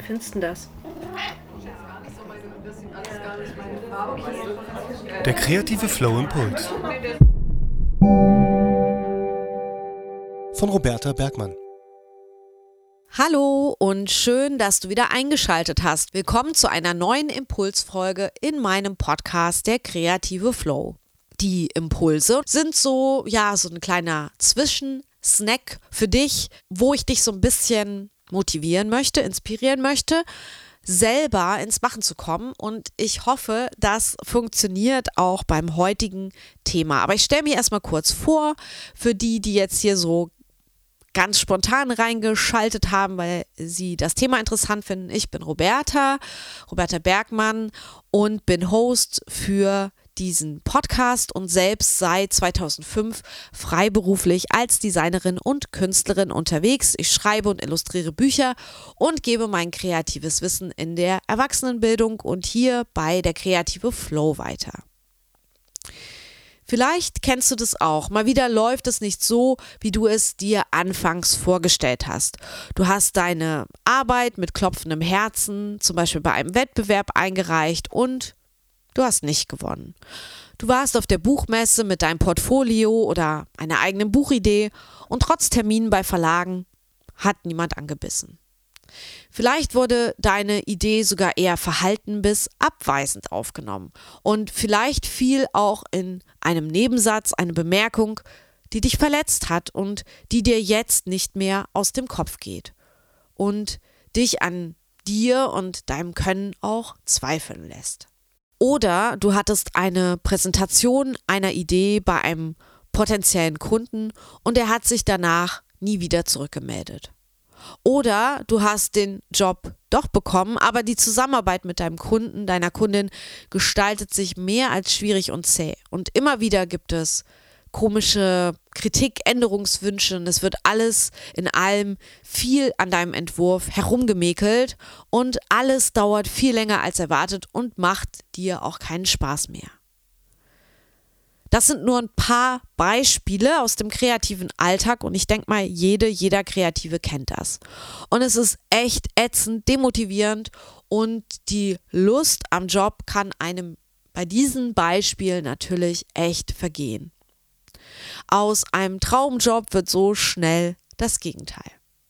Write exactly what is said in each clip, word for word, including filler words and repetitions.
findest du das? Der kreative Flow-Impuls von Roberta Bergmann. Hallo und schön, dass du wieder eingeschaltet hast. Willkommen zu einer neuen Impulsfolge in meinem Podcast Der kreative Flow. Die Impulse sind so, ja, so ein kleiner Zwischensnack für dich, wo ich dich so ein bisschen motivieren möchte, inspirieren möchte, selber ins Machen zu kommen, und ich hoffe, das funktioniert auch beim heutigen Thema. Aber ich stelle mir erstmal kurz vor, für die, die jetzt hier so ganz spontan reingeschaltet haben, weil sie das Thema interessant finden. Ich bin Roberta, Roberta Bergmann, und bin Host für diesen Podcast und selbst seit zweitausendfünf freiberuflich als Designerin und Künstlerin unterwegs. Ich schreibe und illustriere Bücher und gebe mein kreatives Wissen in der Erwachsenenbildung und hier bei der kreative Flow weiter. Vielleicht kennst du das auch. Mal wieder läuft es nicht so, wie du es dir anfangs vorgestellt hast. Du hast deine Arbeit mit klopfendem Herzen, zum Beispiel bei einem Wettbewerb, eingereicht und du hast nicht gewonnen. Du warst auf der Buchmesse mit deinem Portfolio oder einer eigenen Buchidee und trotz Terminen bei Verlagen hat niemand angebissen. Vielleicht wurde deine Idee sogar eher verhalten bis abweisend aufgenommen und vielleicht fiel auch in einem Nebensatz eine Bemerkung, die dich verletzt hat und die dir jetzt nicht mehr aus dem Kopf geht und dich an dir und deinem Können auch zweifeln lässt. Oder du hattest eine Präsentation einer Idee bei einem potenziellen Kunden und er hat sich danach nie wieder zurückgemeldet. Oder du hast den Job doch bekommen, aber die Zusammenarbeit mit deinem Kunden, deiner Kundin gestaltet sich mehr als schwierig und zäh. Und immer wieder gibt es komische Kritik, Änderungswünsche und es wird alles in allem viel an deinem Entwurf herumgemäkelt und alles dauert viel länger als erwartet und macht dir auch keinen Spaß mehr. Das sind nur ein paar Beispiele aus dem kreativen Alltag und ich denke mal, jede, jeder Kreative kennt das. Und es ist echt ätzend, demotivierend und die Lust am Job kann einem bei diesen Beispielen natürlich echt vergehen. Aus einem Traumjob wird so schnell das Gegenteil.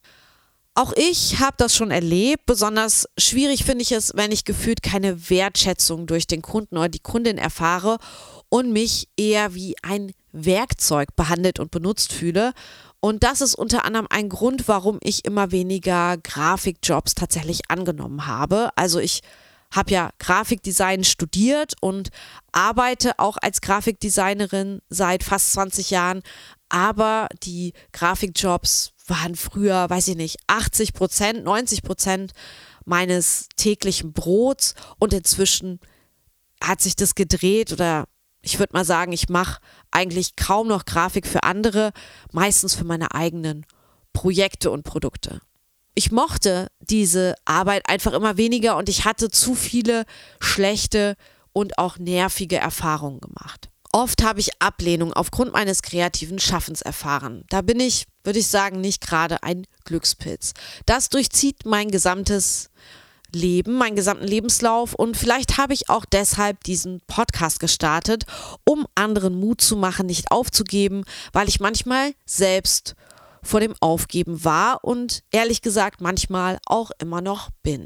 Auch ich habe das schon erlebt. Besonders schwierig finde ich es, wenn ich gefühlt keine Wertschätzung durch den Kunden oder die Kundin erfahre und mich eher wie ein Werkzeug behandelt und benutzt fühle. Und das ist unter anderem ein Grund, warum ich immer weniger Grafikjobs tatsächlich angenommen habe. Also ich habe ja Grafikdesign studiert und arbeite auch als Grafikdesignerin seit fast zwanzig Jahren, aber die Grafikjobs waren früher, weiß ich nicht, achtzig Prozent, neunzig Prozent meines täglichen Brots und inzwischen hat sich das gedreht oder ich würde mal sagen, ich mache eigentlich kaum noch Grafik für andere, meistens für meine eigenen Projekte und Produkte. Ich mochte diese Arbeit einfach immer weniger und ich hatte zu viele schlechte und auch nervige Erfahrungen gemacht. Oft habe ich Ablehnung aufgrund meines kreativen Schaffens erfahren. Da bin ich, würde ich sagen, nicht gerade ein Glückspilz. Das durchzieht mein gesamtes Leben, meinen gesamten Lebenslauf und vielleicht habe ich auch deshalb diesen Podcast gestartet, um anderen Mut zu machen, nicht aufzugeben, weil ich manchmal selbst vor dem Aufgeben war und ehrlich gesagt manchmal auch immer noch bin.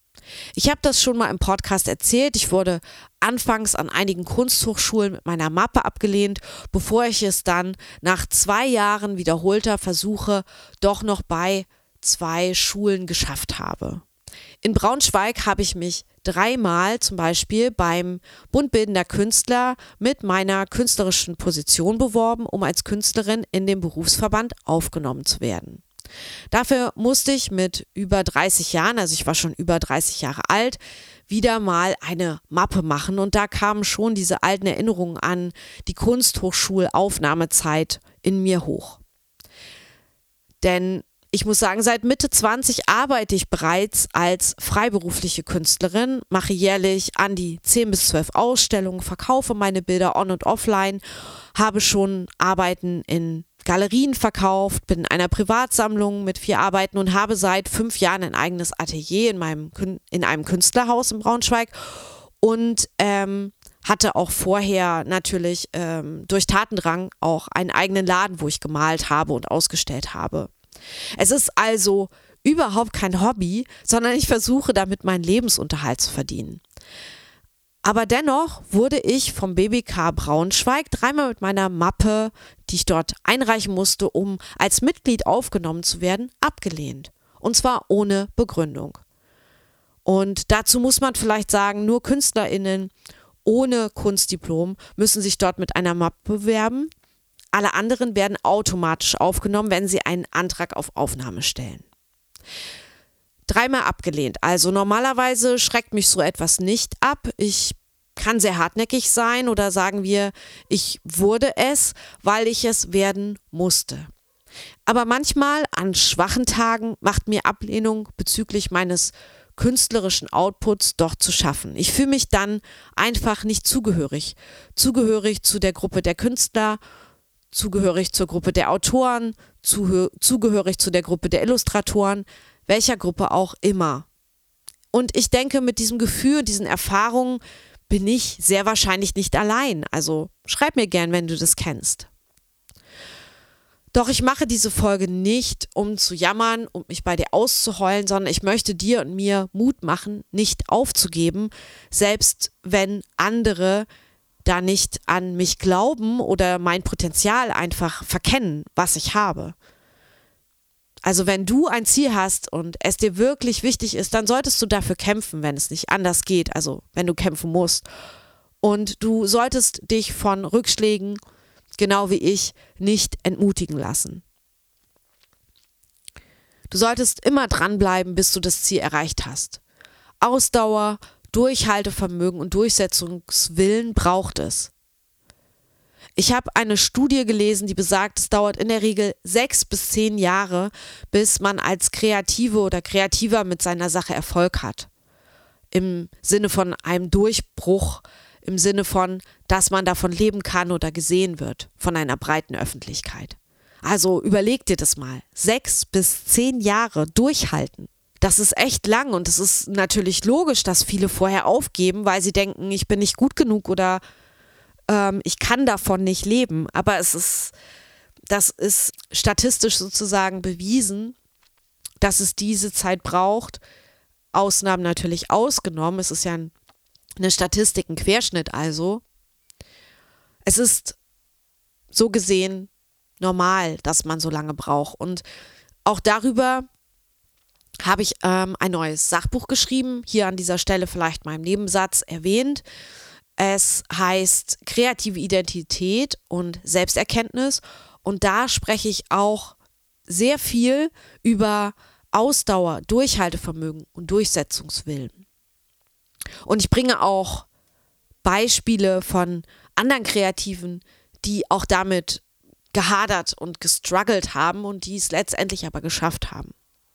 Ich habe das schon mal im Podcast erzählt. Ich wurde anfangs an einigen Kunsthochschulen mit meiner Mappe abgelehnt, bevor ich es dann nach zwei Jahren wiederholter Versuche doch noch bei zwei Schulen geschafft habe. In Braunschweig habe ich mich dreimal zum Beispiel beim Bund Bildender Künstler mit meiner künstlerischen Position beworben, um als Künstlerin in den Berufsverband aufgenommen zu werden. Dafür musste ich mit über dreißig Jahren, also ich war schon über dreißig Jahre alt, wieder mal eine Mappe machen und da kamen schon diese alten Erinnerungen an die Kunsthochschulaufnahmezeit in mir hoch. Denn ich muss sagen, seit Mitte zwanzig arbeite ich bereits als freiberufliche Künstlerin, mache jährlich an die zehn bis zwölf Ausstellungen, verkaufe meine Bilder on- und offline, habe schon Arbeiten in Galerien verkauft, bin in einer Privatsammlung mit vier Arbeiten und habe seit fünf Jahren ein eigenes Atelier in, meinem, in einem Künstlerhaus in Braunschweig und ähm, hatte auch vorher natürlich ähm, durch Tatendrang auch einen eigenen Laden, wo ich gemalt habe und ausgestellt habe. Es ist also überhaupt kein Hobby, sondern ich versuche damit meinen Lebensunterhalt zu verdienen. Aber dennoch wurde ich vom B B K Braunschweig dreimal mit meiner Mappe, die ich dort einreichen musste, um als Mitglied aufgenommen zu werden, abgelehnt. Und zwar ohne Begründung. Und dazu muss man vielleicht sagen, nur KünstlerInnen ohne Kunstdiplom müssen sich dort mit einer Mappe bewerben. Alle anderen werden automatisch aufgenommen, wenn sie einen Antrag auf Aufnahme stellen. Dreimal abgelehnt. Also normalerweise schreckt mich so etwas nicht ab. Ich kann sehr hartnäckig sein oder sagen wir, ich wurde es, weil ich es werden musste. Aber manchmal an schwachen Tagen macht mir Ablehnung bezüglich meines künstlerischen Outputs doch zu schaffen. Ich fühle mich dann einfach nicht zugehörig. Zugehörig zu der Gruppe der Künstler, zugehörig zur Gruppe der Autoren, zuhö- zugehörig zu der Gruppe der Illustratoren, welcher Gruppe auch immer. Und ich denke, mit diesem Gefühl, diesen Erfahrungen bin ich sehr wahrscheinlich nicht allein. Also schreib mir gern, wenn du das kennst. Doch ich mache diese Folge nicht, um zu jammern und mich bei dir auszuheulen, sondern ich möchte dir und mir Mut machen, nicht aufzugeben, selbst wenn andere da nicht an mich glauben oder mein Potenzial einfach verkennen, was ich habe. Also wenn du ein Ziel hast und es dir wirklich wichtig ist, dann solltest du dafür kämpfen, wenn es nicht anders geht, also wenn du kämpfen musst. Und du solltest dich von Rückschlägen, genau wie ich, nicht entmutigen lassen. Du solltest immer dranbleiben, bis du das Ziel erreicht hast. Ausdauer, Durchhaltevermögen und Durchsetzungswillen braucht es. Ich habe eine Studie gelesen, die besagt, es dauert in der Regel sechs bis zehn Jahre, bis man als Kreative oder Kreativer mit seiner Sache Erfolg hat. Im Sinne von einem Durchbruch, im Sinne von, dass man davon leben kann oder gesehen wird von einer breiten Öffentlichkeit. Also überleg dir das mal. Sechs bis zehn Jahre durchhalten. Das ist echt lang und es ist natürlich logisch, dass viele vorher aufgeben, weil sie denken, ich bin nicht gut genug oder ähm, ich kann davon nicht leben. Aber es ist, das ist statistisch sozusagen bewiesen, dass es diese Zeit braucht. Ausnahmen natürlich ausgenommen. Es ist ja ein, eine Statistik, ein Querschnitt also. Es ist so gesehen normal, dass man so lange braucht. Und auch darüber habe ich ähm, ein neues Sachbuch geschrieben, hier an dieser Stelle vielleicht mal im Nebensatz erwähnt. Es heißt Kreative Identität und Selbsterkenntnis und da spreche ich auch sehr viel über Ausdauer, Durchhaltevermögen und Durchsetzungswillen. Und ich bringe auch Beispiele von anderen Kreativen, die auch damit gehadert und gestruggelt haben und die es letztendlich aber geschafft haben.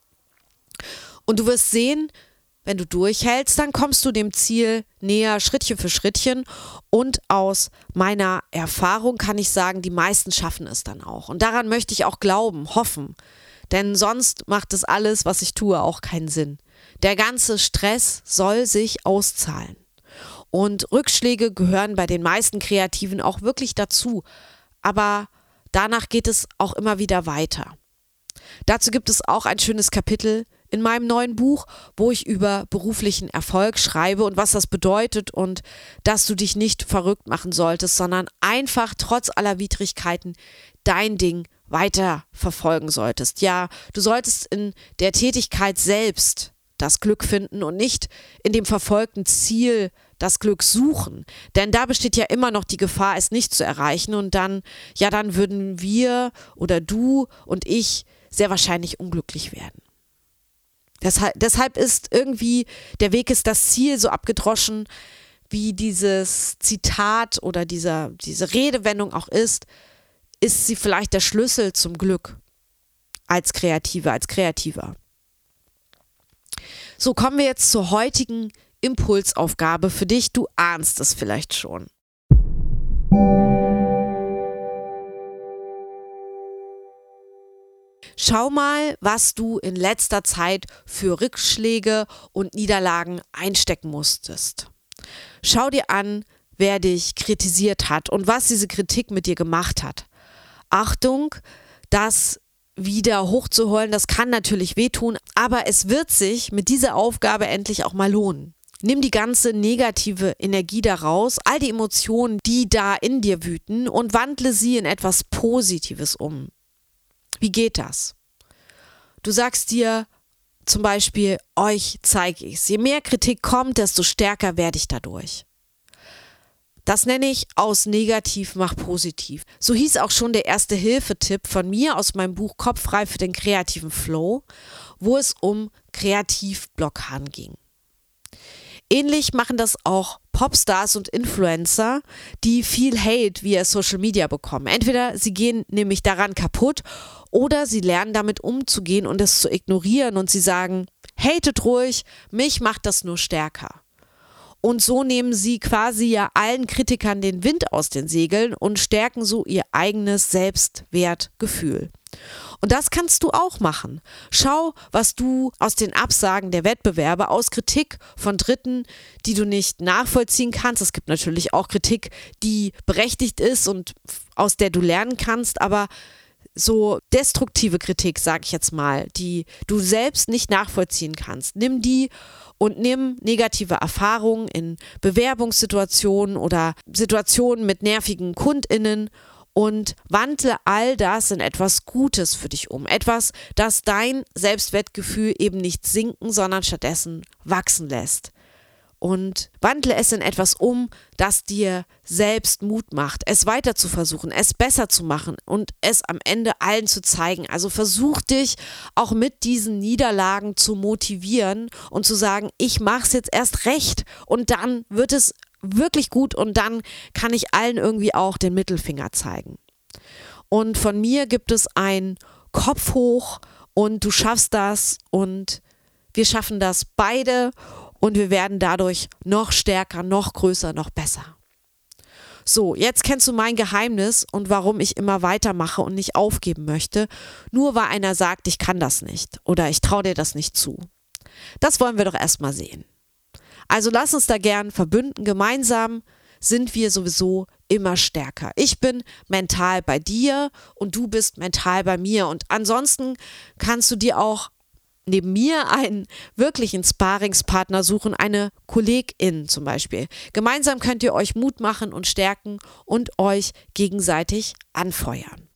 Und du wirst sehen, wenn du durchhältst, dann kommst du dem Ziel näher, Schrittchen für Schrittchen. Und aus meiner Erfahrung kann ich sagen, die meisten schaffen es dann auch. Und daran möchte ich auch glauben, hoffen. Denn sonst macht das alles, was ich tue, auch keinen Sinn. Der ganze Stress soll sich auszahlen. Und Rückschläge gehören bei den meisten Kreativen auch wirklich dazu. Aber danach geht es auch immer wieder weiter. Dazu gibt es auch ein schönes Kapitel in meinem neuen Buch, wo ich über beruflichen Erfolg schreibe und was das bedeutet und dass du dich nicht verrückt machen solltest, sondern einfach trotz aller Widrigkeiten dein Ding weiter verfolgen solltest. Ja, du solltest in der Tätigkeit selbst das Glück finden und nicht in dem verfolgten Ziel das Glück suchen. Denn da besteht ja immer noch die Gefahr, es nicht zu erreichen und dann, ja, dann würden wir oder du und ich sehr wahrscheinlich unglücklich werden. Deshalb, deshalb ist irgendwie der Weg ist das Ziel so abgedroschen, wie dieses Zitat oder dieser, diese Redewendung auch ist, ist sie vielleicht der Schlüssel zum Glück. als Kreative, als Kreativer. So, kommen wir jetzt zur heutigen Impulsaufgabe für dich. Du ahnst es vielleicht schon. Schau mal, was du in letzter Zeit für Rückschläge und Niederlagen einstecken musstest. Schau dir an, wer dich kritisiert hat und was diese Kritik mit dir gemacht hat. Achtung, das wieder hochzuholen, das kann natürlich wehtun, aber es wird sich mit dieser Aufgabe endlich auch mal lohnen. Nimm die ganze negative Energie daraus, all die Emotionen, die da in dir wüten, und wandle sie in etwas Positives um. Wie geht das? Du sagst dir zum Beispiel, euch zeige ich's. Je mehr Kritik kommt, desto stärker werde ich dadurch. Das nenne ich aus negativ mach positiv. So hieß auch schon der erste Hilfetipp von mir aus meinem Buch Kopf frei für den kreativen Flow, wo es um Kreativblockaden ging. Ähnlich machen das auch Popstars und Influencer, die viel Hate via Social Media bekommen. Entweder sie gehen nämlich daran kaputt oder sie lernen damit umzugehen und es zu ignorieren und sie sagen, hatet ruhig, mich macht das nur stärker. Und so nehmen sie quasi ja allen Kritikern den Wind aus den Segeln und stärken so ihr eigenes Selbstwertgefühl. Und das kannst du auch machen. Schau, was du aus den Absagen der Wettbewerbe, aus Kritik von Dritten, die du nicht nachvollziehen kannst. Es gibt natürlich auch Kritik, die berechtigt ist und aus der du lernen kannst, aber so destruktive Kritik, sag ich jetzt mal, die du selbst nicht nachvollziehen kannst, nimm die und nimm negative Erfahrungen in Bewerbungssituationen oder Situationen mit nervigen KundInnen und wandle all das in etwas Gutes für dich um. Etwas, das dein Selbstwertgefühl eben nicht sinken, sondern stattdessen wachsen lässt. Und wandle es in etwas um, das dir selbst Mut macht, es weiter zu versuchen, es besser zu machen und es am Ende allen zu zeigen. Also versuch dich auch mit diesen Niederlagen zu motivieren und zu sagen, ich mache es jetzt erst recht und dann wird es wirklich gut und dann kann ich allen irgendwie auch den Mittelfinger zeigen. Und von mir gibt es ein Kopf hoch und du schaffst das und wir schaffen das beide. Und wir werden dadurch noch stärker, noch größer, noch besser. So, jetzt kennst du mein Geheimnis und warum ich immer weitermache und nicht aufgeben möchte, nur weil einer sagt, ich kann das nicht oder ich traue dir das nicht zu. Das wollen wir doch erstmal sehen. Also lass uns da gern verbünden. Gemeinsam sind wir sowieso immer stärker. Ich bin mental bei dir und du bist mental bei mir. Und ansonsten kannst du dir auch neben mir einen wirklichen Sparringspartner suchen, eine Kollegin zum Beispiel. Gemeinsam könnt ihr euch Mut machen und stärken und euch gegenseitig anfeuern.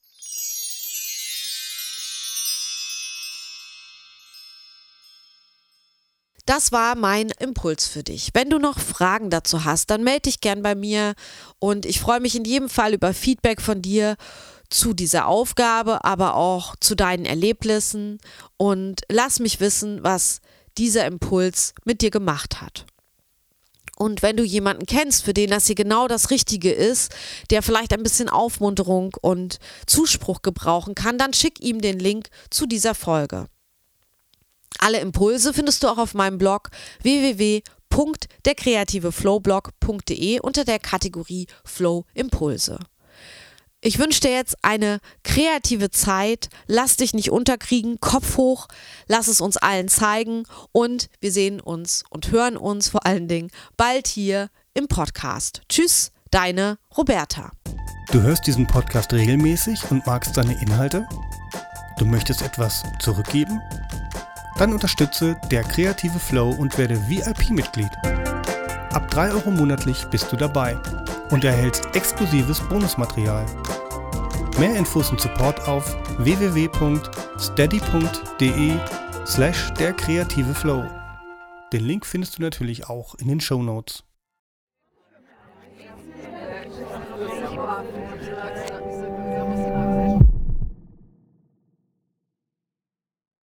Das war mein Impuls für dich. Wenn du noch Fragen dazu hast, dann melde dich gern bei mir und ich freue mich in jedem Fall über Feedback von dir zu dieser Aufgabe, aber auch zu deinen Erlebnissen und lass mich wissen, was dieser Impuls mit dir gemacht hat. Und wenn du jemanden kennst, für den das hier genau das Richtige ist, der vielleicht ein bisschen Aufmunterung und Zuspruch gebrauchen kann, dann schick ihm den Link zu dieser Folge. Alle Impulse findest du auch auf meinem Blog w w w punkt der kreative flow blog punkt de unter der Kategorie Flow Impulse. Ich wünsche dir jetzt eine kreative Zeit, lass dich nicht unterkriegen, Kopf hoch, lass es uns allen zeigen und wir sehen uns und hören uns vor allen Dingen bald hier im Podcast. Tschüss, deine Roberta. Du hörst diesen Podcast regelmäßig und magst seine Inhalte? Du möchtest etwas zurückgeben? Dann unterstütze der kreative Flow und werde V I P-Mitglied. Ab drei Euro monatlich bist du dabei und erhältst exklusives Bonusmaterial. Mehr Infos und Support auf w w w punkt steady punkt de slash der kreative Flow. Den Link findest du natürlich auch in den Shownotes.